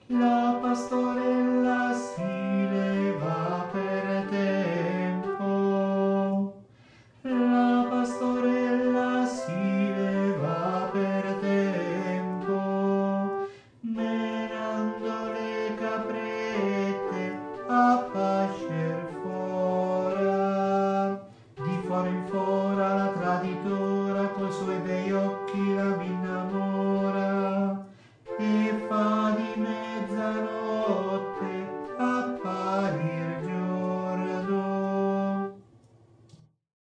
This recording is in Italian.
La pastorella si leva per tempo. La pastorella si leva per tempo, menando le caprette a pasce